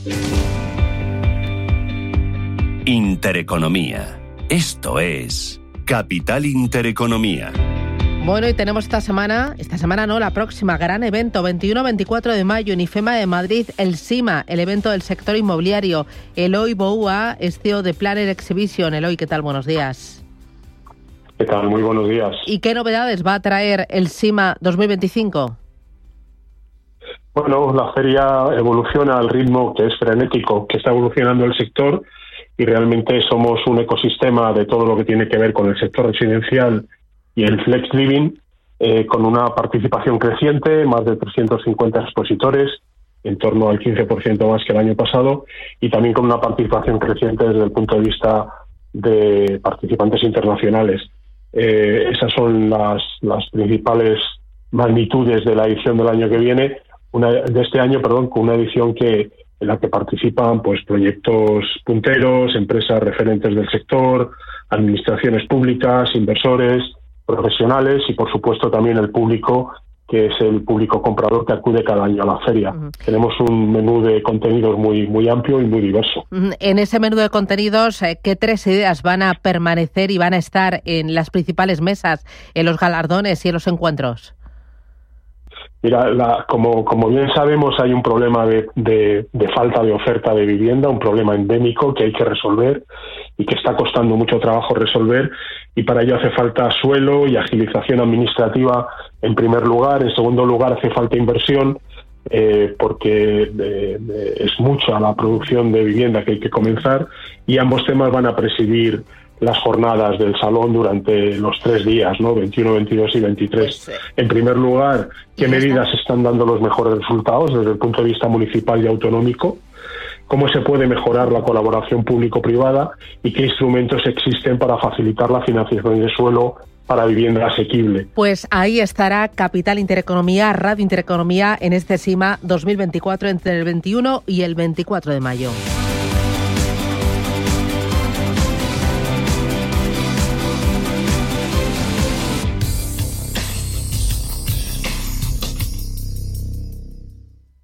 Intereconomía. Esto es Capital Intereconomía. Bueno, y tenemos esta semana no, la próxima, gran evento, 21-24 de mayo, en IFEMA de Madrid, el SIMA, el evento del sector inmobiliario. Eloy Boua es CEO de Planner Exhibition. Eloy, ¿qué tal? Buenos días. ¿Qué tal? Muy buenos días. ¿Y qué novedades va a traer el SIMA 2025? Bueno, la feria evoluciona al ritmo que es frenético, que está evolucionando el sector, y realmente somos un ecosistema de todo lo que tiene que ver con el sector residencial y el flex living, con una participación creciente, más de 350 expositores, en torno al 15% más que el año pasado, y también con una participación creciente desde el punto de vista de participantes internacionales. Esas son las principales magnitudes de la edición del año que viene, de este año, con una edición en la que participan pues proyectos punteros, empresas referentes del sector, administraciones públicas, inversores, profesionales y, por supuesto, también el público, que es el público comprador que acude cada año a la feria. Uh-huh. Tenemos un menú de contenidos muy amplio y muy diverso. Uh-huh. En ese menú de contenidos, ¿qué tres ideas van a permanecer y van a estar en las principales mesas, en los galardones y en los encuentros? Mira, como bien sabemos, hay un problema de falta de oferta de vivienda, un problema endémico que hay que resolver y que está costando mucho trabajo resolver, y para ello hace falta suelo y agilización administrativa en primer lugar. En segundo lugar, hace falta inversión, porque es mucha la producción de vivienda que hay que comenzar, y ambos temas van a presidir las jornadas del salón durante los 3 días, ¿no? 21, 22 y 23. En primer lugar, ¿qué medidas están dando los mejores resultados desde el punto de vista municipal y autonómico? ¿Cómo se puede mejorar la colaboración público-privada? ¿Y qué instrumentos existen para facilitar la financiación de suelo para vivienda asequible? Pues ahí estará Capital Intereconomía, Radio Intereconomía, en este SIMA 2024 entre el 21 y el 24 de mayo.